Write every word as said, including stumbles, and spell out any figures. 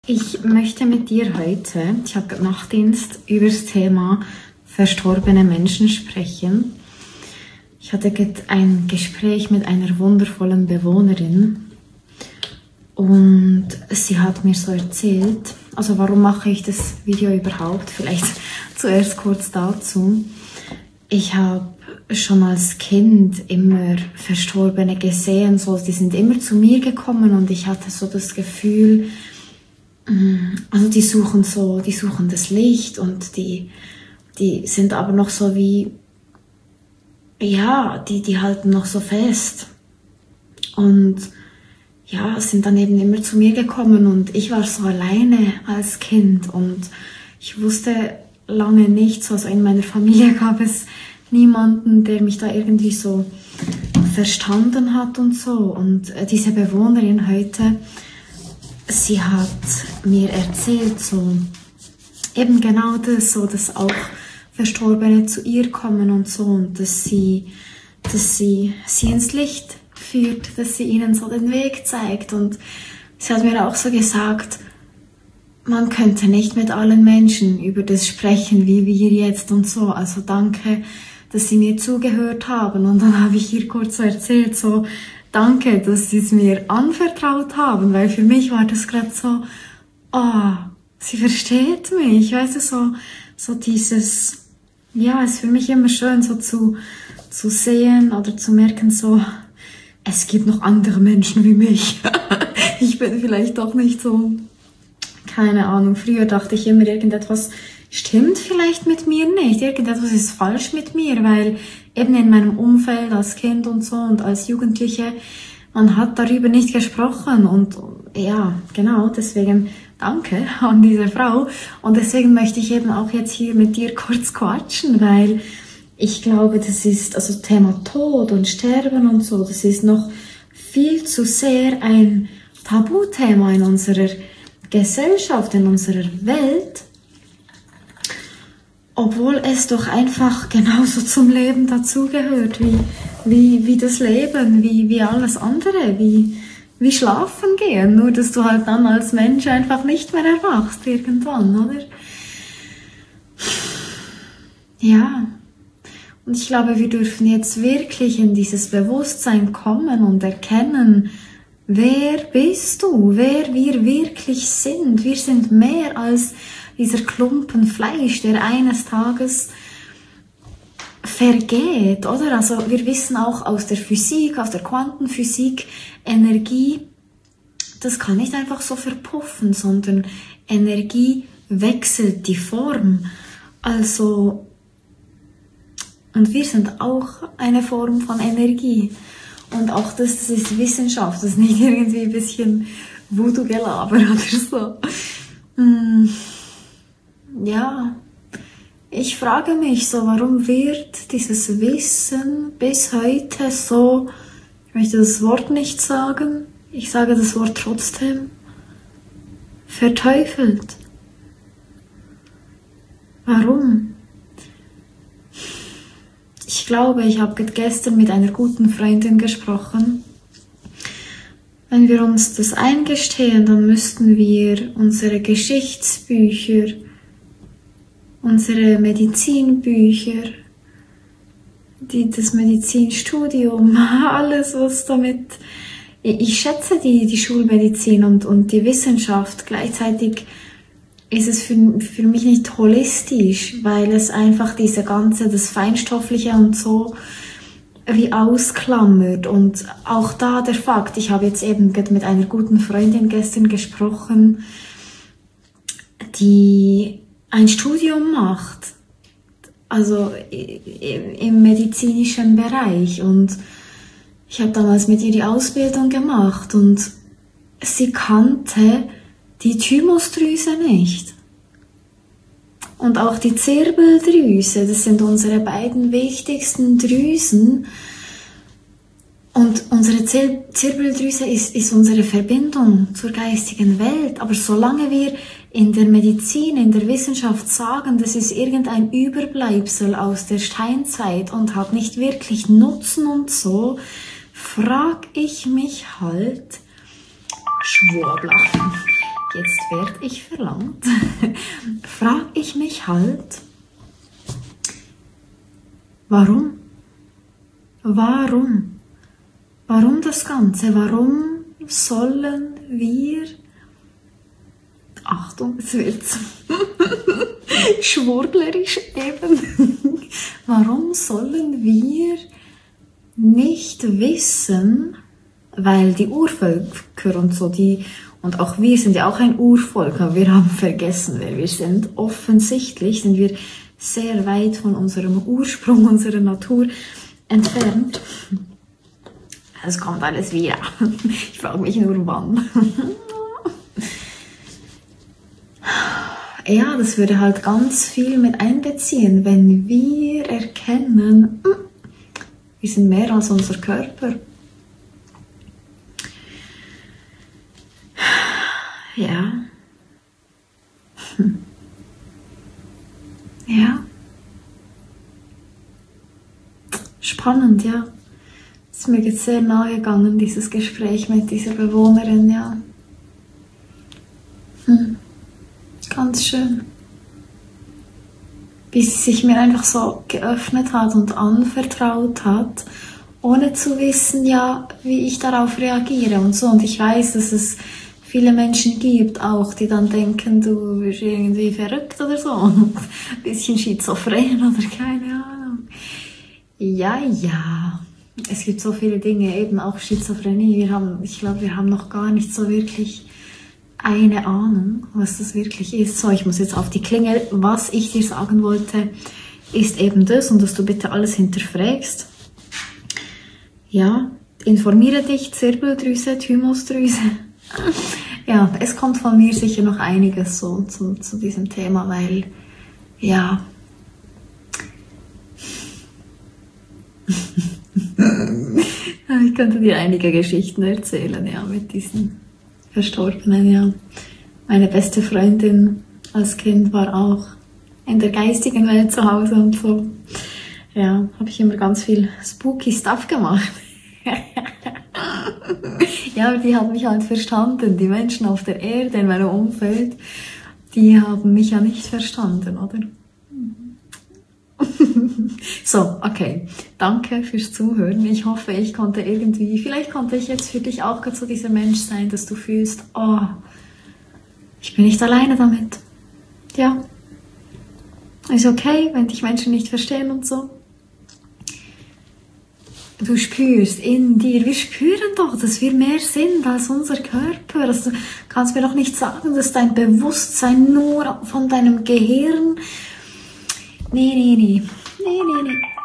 Ich möchte mit dir heute, ich habe gerade Nachtdienst, über das Thema verstorbene Menschen sprechen. Ich hatte gerade ein Gespräch mit einer wundervollen Bewohnerin und sie hat mir so erzählt, also warum mache ich das Video überhaupt? Vielleicht zuerst kurz dazu. Ich habe schon als Kind immer Verstorbene gesehen, so, die sind immer zu mir gekommen und ich hatte so das Gefühl, also die suchen so, die suchen das Licht und die, die sind aber noch so wie, ja, die, die halten noch so fest. Und ja, sind dann eben immer zu mir gekommen und ich war so alleine als Kind und ich wusste lange nichts, also in meiner Familie gab es niemanden, der mich da irgendwie so verstanden hat und so. Und diese Bewohnerin heute, sie hat mir erzählt, so eben genau das, so dass auch Verstorbene zu ihr kommen und so und dass sie, dass sie sie ins Licht führt, dass sie ihnen so den Weg zeigt. Und sie hat mir auch so gesagt, man könnte nicht mit allen Menschen über das sprechen, wie wir jetzt und so. Also danke, dass sie mir zugehört haben. Und dann habe ich ihr kurz so erzählt, so danke, dass sie es mir anvertraut haben, weil für mich war das gerade so, oh, sie versteht mich, weißt du, so, so dieses, ja, es ist für mich immer schön, so zu, zu sehen oder zu merken, so, es gibt noch andere Menschen wie mich. Ich bin vielleicht doch nicht so, keine Ahnung, früher dachte ich immer, irgendetwas stimmt vielleicht mit mir nicht, irgendetwas ist falsch mit mir, weil eben in meinem Umfeld als Kind und so und als Jugendliche, man hat darüber nicht gesprochen und ja, genau, deswegen danke an diese Frau und deswegen möchte ich eben auch jetzt hier mit dir kurz quatschen, weil ich glaube, das ist, also Thema Tod und Sterben und so, das ist noch viel zu sehr ein Tabuthema in unserer Gesellschaft, in unserer Welt, obwohl es doch einfach genauso zum Leben dazugehört, wie, wie, wie das Leben, wie, wie alles andere, wie, wie schlafen gehen, nur dass du halt dann als Mensch einfach nicht mehr erwachst irgendwann, oder? Ja, und ich glaube, wir dürfen jetzt wirklich in dieses Bewusstsein kommen und erkennen, wer bist du, wer wir wirklich sind. Wir sind mehr als dieser Klumpen Fleisch, der eines Tages vergeht, oder? Also wir wissen auch aus der Physik, aus der Quantenphysik, Energie, das kann nicht einfach so verpuffen, sondern Energie wechselt die Form. Also, und wir sind auch eine Form von Energie. Und auch das, das ist Wissenschaft, das ist nicht irgendwie ein bisschen Voodoo-Gelaber oder so. Hm. Ja, ich frage mich so, warum wird dieses Wissen bis heute so, ich möchte das Wort nicht sagen, ich sage das Wort trotzdem, verteufelt. Warum? Ich glaube, ich habe gestern mit einer guten Freundin gesprochen. Wenn wir uns das eingestehen, dann müssten wir unsere Geschichtsbücher, unsere Medizinbücher, die, das Medizinstudium, alles was damit, ich schätze die, die Schulmedizin und, und die Wissenschaft, gleichzeitig ist es für, für mich nicht holistisch, weil es einfach diese ganze, das Feinstoffliche und so wie ausklammert. Und auch da der Fakt, ich habe jetzt eben mit einer guten Freundin gestern gesprochen, die ein Studium macht, also im medizinischen Bereich, und ich habe damals mit ihr die Ausbildung gemacht und sie kannte die Thymusdrüse nicht und auch die Zirbeldrüse, das sind unsere beiden wichtigsten Drüsen. Und unsere Zir Zirbeldrüse ist, ist unsere Verbindung zur geistigen Welt. Aber solange wir in der Medizin, in der Wissenschaft sagen, das ist irgendein Überbleibsel aus der Steinzeit und hat nicht wirklich Nutzen und so, frag ich mich halt, Schwurbler, jetzt werde ich verlangt, frage ich mich halt, warum? Warum? Warum das Ganze? Warum sollen wir, Achtung, es wird schwurblerisch eben, warum sollen wir nicht wissen, weil die Urvölker und so, die, und auch wir sind ja auch ein Urvolk, aber wir haben vergessen, wer wir sind. Offensichtlich sind wir sehr weit von unserem Ursprung, unserer Natur entfernt. Es kommt alles wieder. Ich frage mich nur, wann. Ja, das würde halt ganz viel mit einbeziehen, wenn wir erkennen, wir sind mehr als unser Körper. Ja. Hm. Ja. Spannend, ja. Ist mir jetzt sehr nahe gegangen, dieses Gespräch mit dieser Bewohnerin, ja. Hm. Ganz schön. Wie sie sich mir einfach so geöffnet hat und anvertraut hat, ohne zu wissen, ja, wie ich darauf reagiere und so. Und ich weiß, dass es viele Menschen gibt auch, die dann denken, du bist irgendwie verrückt oder so. Ein bisschen schizophren oder keine Ahnung. Ja, ja. Es gibt so viele Dinge, eben auch Schizophrenie. Wir haben, ich glaube, wir haben noch gar nicht so wirklich eine Ahnung, was das wirklich ist. So, ich muss jetzt auf die Klingel. Was ich dir sagen wollte, ist eben das, und dass du bitte alles hinterfragst. Ja, informiere dich, Zirbeldrüse, Thymusdrüse. Ja, es kommt von mir sicher noch einiges so zu, zu diesem Thema, weil, ja, ich könnte dir einige Geschichten erzählen, ja, mit diesen Verstorbenen, ja. Meine beste Freundin als Kind war auch in der geistigen Welt zu Hause und so. Ja, habe ich immer ganz viel spooky Stuff gemacht. Ja, aber die haben mich halt verstanden. Die Menschen auf der Erde, in meinem Umfeld, die haben mich ja nicht verstanden, oder? So, okay. Danke fürs Zuhören. Ich hoffe, ich konnte irgendwie, vielleicht konnte ich jetzt für dich auch so dieser Mensch sein, dass du fühlst, oh, ich bin nicht alleine damit. Ja. Ist okay, wenn dich Menschen nicht verstehen und so. Du spürst in dir, wir spüren doch, dass wir mehr sind als unser Körper. Also, du kannst mir doch nicht sagen, dass dein Bewusstsein nur von deinem Gehirn... Nee, nee, nee. Nee, nee, nee.